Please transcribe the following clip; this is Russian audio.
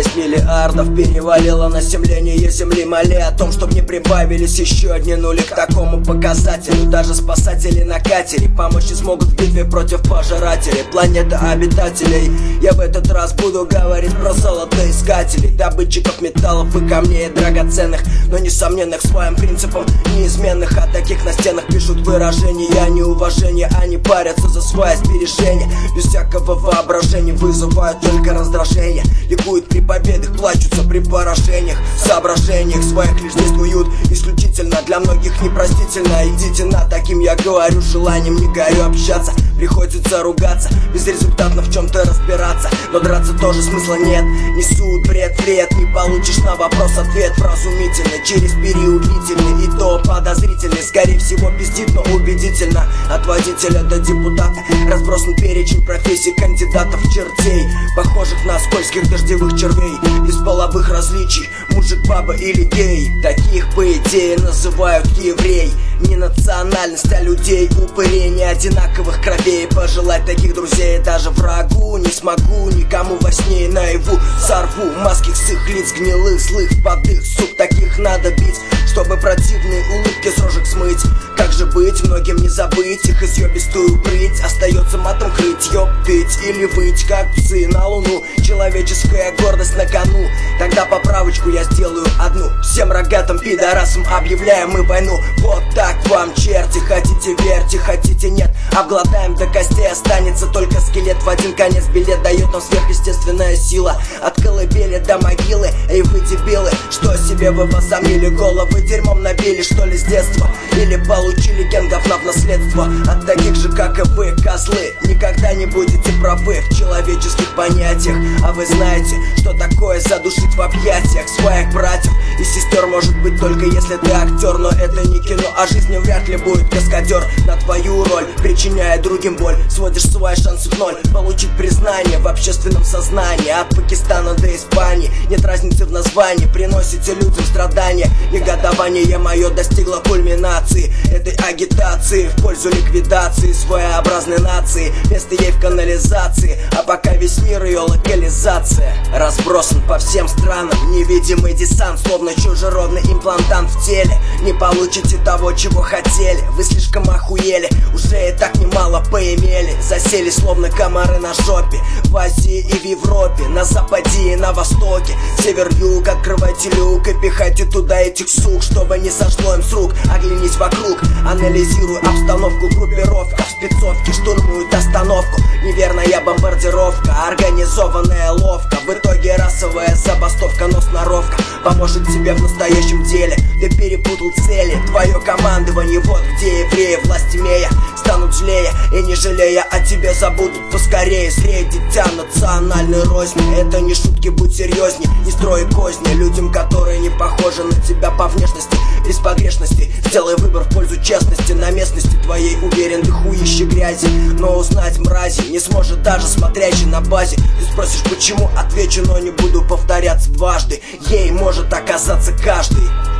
6 миллиардов перевалило население земли. Моли о том, чтоб не прибавились еще одни нули к такому показателю. Даже спасатели на катере помочь не смогут в битве против пожирателей планеты обитателей. Я в этот раз буду говорить про золотоискателей, добытчиков металлов и камней драгоценных, но несомненных своим принципам неизменных. О таких на стенах пишут выражения неуважения. Они парятся за свои сбережения, без всякого воображения, вызывают только раздражение. Ликуют при победах, плачутся при поражениях. В соображениях своих лишь действуют исключительно, для многих непростительно. Идите на, таким я говорю, желанием не горю общаться. Приходится ругаться, безрезультатно в чем-то разбираться, но драться тоже смысла нет. Несут бред, не получишь на вопрос ответ вразумительно, через период длительный, и то подозрительный. Скорее всего пиздит, но убедительно. От водителя до депутата разбросан перечень профессий кандидатов чертей, похожих на скользких дождевых червей. Без половых различий, мужик, баба или гей. Таких по идее называют еврей. Не национальность, а людей, упырей не одинаковых кровей. Пожелать таких друзей даже врагу не смогу. Никому во сне и наяву сорву маски с их лиц гнилых, злых, подых. Сук, таких надо бить, чтобы противные улыбки с рожек смыть. Как же быть, многим не забыть их изъебистую прыть. Остается матом крыть, ёптыть или выть, как псы на луну. Человеческая гордость на кону. Тогда поправочку я сделаю одну. Всем рогатым пидорасам объявляем мы войну. Вот так вам, черти, хотите верьте, хотите нет. Обгладаем до костей, останется только скелет. В один конец билет дает нам сверхъестественная сила. От колыбели до могилы, эй вы дебилы, что себе вы возомнили? Головы дерьмом набили, что ли, с детства? Или получили генгов в наследство от таких же, как и вы, козлы? Никогда не будете правы в человеческих понятиях. А вы знаете, что такое задушить в объятиях своих братьев и сестер? Может быть только если ты актер, но это не кино, а жизнью вряд ли будет каскадер на твою роль, причиняя другим боль. Сводишь свои шансы в ноль получить признание в общественном сознании. От Пакистана до Испании нет разницы в названии. Приносите людям страдания, негодование мое достигло кульминации этой агитации в пользу ликвидации своеобразной нации. Место ей в канализации, а пока весь мир ее локализация. Разбросан по всем странам невидимый десант, словно чужеродный имплантант в теле. Не получите того, чего хотели, вы слишком охуели, уже и так немало поимели. Засели словно комары на жопе, в Азии и в Европе, на западе и на востоке. Север-юг, открывайте люк и пихайте туда этих сук, чтобы не сошло им с рук. Оглянись вокруг, анализируй обстановку. Группировка в спецовке штурмует остановку. Неверная бомбардировка, организованная ловко. В итоге расовая забастовка, но сноровка поможет тебе в настоящем деле. Ты перепутал цели, твое командование вот где евреи, власть имея, станут злее и не жалея о тебе забудут поскорее. Зрей, дитя национальной розни, это не шутки, будь серьезней. Не строй козни людям, которые не похожи на тебя по внешности, без погрешности. Сделай выбор в пользу честности. На местности твоей уверен, ты хуище грязи, но узнать мрази не сможет даже смотрящий на базе. Ты спросишь почему, отвечу, но не буду повторяться дважды. Ей может оказаться каждый.